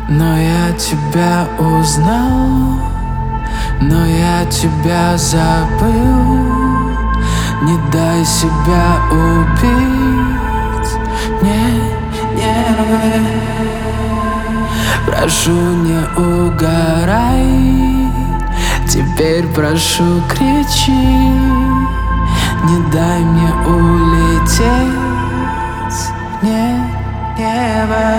Но я тебя узнал, но я тебя забыл. Не дай себя убить, не. Прошу, не угорай, теперь прошу, кричи. Не дай мне улететь, небо.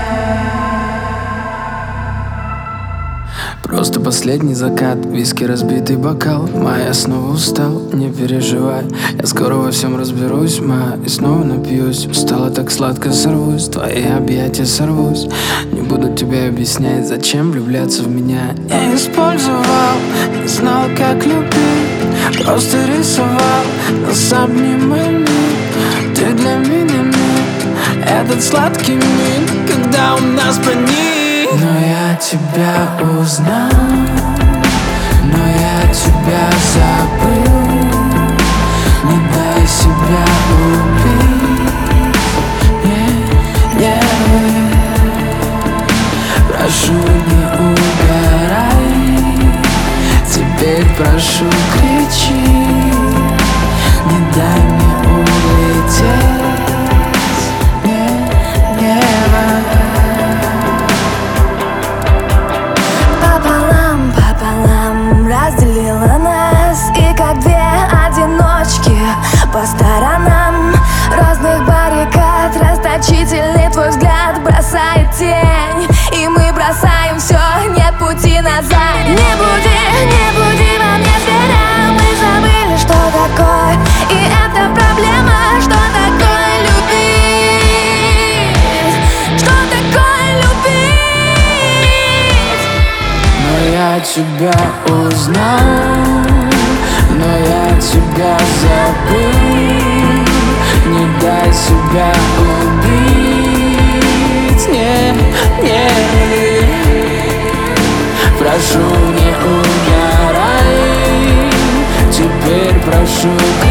Просто последний закат, виски, разбитый бокал. Моя снова устал, не переживай, я скоро во всем разберусь, моя, и снова напьюсь. Устала, так сладко сорвусь, твои объятия сорвусь. Не буду тебе объяснять, зачем влюбляться в меня. Я использовал, не знал, как любить, просто рисовал нас обнимами. Ты для меня миг, этот сладкий миг, когда у нас проник. Но я тебя узнал, но я тебя забыл. Не дай себя убить, не. Прошу, не угорай, теперь прошу, кричи. Не дай мне улететь, небо. Разделила нас, и как две одиночки по сторонам разных баррикад расточительный твой взгляд бросает тень, и мы бросаем все, нет пути назад. Не буди во мне зверя, мы забыли, что такое, и это проблема, что такое любить, что такое любить. Но я тебя узнал, но я тебя забыл. Не дай себя убить, не. Прошу, не угорай, теперь прошу,